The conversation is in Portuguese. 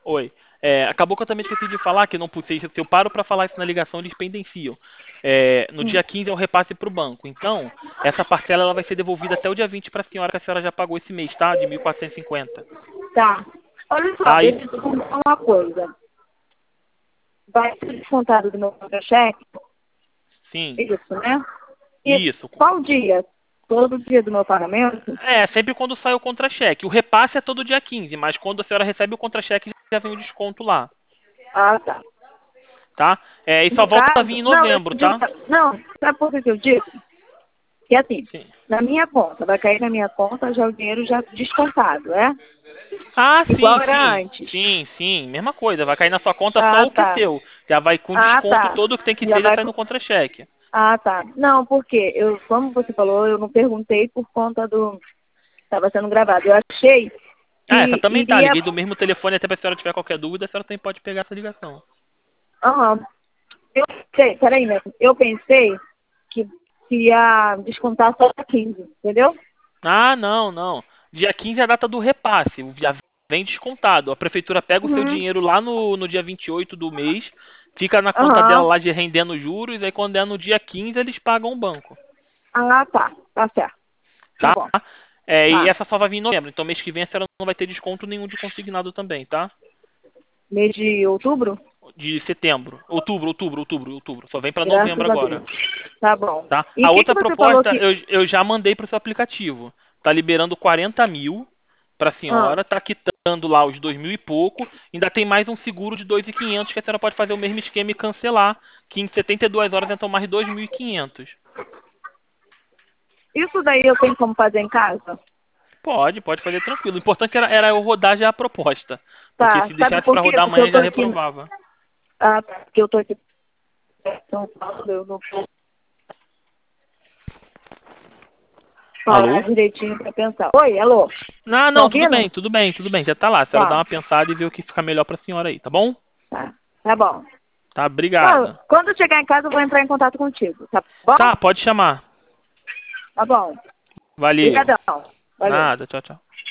Oi. Acabou que eu também esqueci de falar que não pus, se eu paro para falar isso na ligação, eles pendenciam. No Hum, dia 15 é o repasse para o banco. Então, essa parcela ela vai ser devolvida até o dia 20 para a senhora, que a senhora já pagou esse mês, tá? De 1.450. tá. Olha só, Tá? deixa eu te contar uma coisa. Vai ser descontado do meu contra-cheque? Sim. Isso, né? E Isso. qual dia? Todo dia do meu pagamento? Sempre quando sai o contra-cheque. O repasse é todo dia 15, mas quando a senhora recebe o contra-cheque já vem o desconto lá, Ah, tá. tá? E só No volta a vir caso, em não, eu novembro, digo, tá? não, sabe por que que eu digo? Que assim, Sim. na minha conta, vai cair na minha conta já o dinheiro já descontado, é? Ah, sim, Igual era sim. antes. Sim, sim. Mesma coisa. Vai cair na sua conta só Ah, o que é tá. seu. Já vai com Ah, desconto tá. todo que tem que Já ter, já vai. sai no contra-cheque. Ah, tá. Não, porque eu, como você falou, eu não perguntei por conta do. Estava sendo gravado. Eu achei Essa que também tá. iria. Liguei do mesmo telefone, até pra senhora tiver qualquer dúvida, a senhora também pode pegar essa ligação. Aham. Eu pensei, peraí, né? Eu pensei que ia descontar só 15, entendeu? Ah, não, não. Dia 15 é a data do repasse. Já vem descontado. A prefeitura pega o seu Uhum. dinheiro lá no dia 28 do mês, fica na conta dela Aham. lá de rendendo juros, aí quando é no dia 15 eles pagam o banco. Ah, tá. Tá certo. Tá Tá? bom. E Tá. essa só vai vir em novembro. Então mês que vem a senhora não vai ter desconto nenhum de consignado também, tá? Mês de outubro? De setembro. Outubro. Só vem para novembro Graças a agora. Deus. Tá bom. Tá? E A o que outra que você falou proposta que. eu já mandei para o seu aplicativo. Tá liberando 40 mil para a Ah, senhora, tá quitando lá os 2 mil e pouco. Ainda tem mais um seguro de 2.500 que a senhora pode fazer o mesmo esquema e cancelar, que em 72 horas entram mais 2.500. isso daí eu tenho como fazer em casa? Pode fazer tranquilo. O importante era eu rodar já a proposta. Porque Tá. se Sabe deixasse por para quê? rodar Porque eu amanhã tô já aqui. reprovava. Ah, tá. Porque eu tô aqui em São Paulo, eu não posso falar Alô? direitinho pra pensar. Oi, alô? Não, Tá não, ouvindo? tudo bem, tudo bem. Já tá lá. A senhora dá Tá. uma pensada e vê o que fica melhor pra senhora aí, tá bom? Tá. Tá bom. Tá, Não, obrigado. quando eu chegar em casa, eu vou entrar em contato contigo. Tá bom? Tá, pode chamar. Tá bom. Valeu. Obrigadão. Valeu. Nada, tchau, tchau.